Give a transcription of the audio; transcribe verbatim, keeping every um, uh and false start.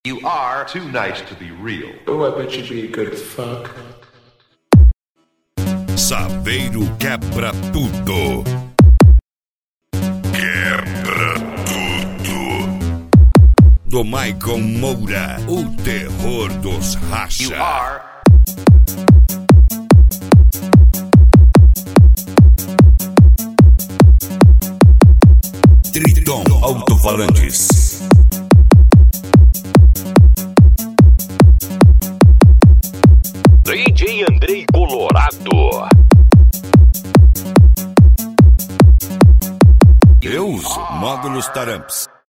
You are too nice to be real. Oh, I bet you'd be a good fuck. Saveiro quebra tudo. Quebra tudo. Do Michael Moura, o terror dos racha. You are. Triton Alto-Falantes. D J Andrei Colorado. Deus, módulos taramps.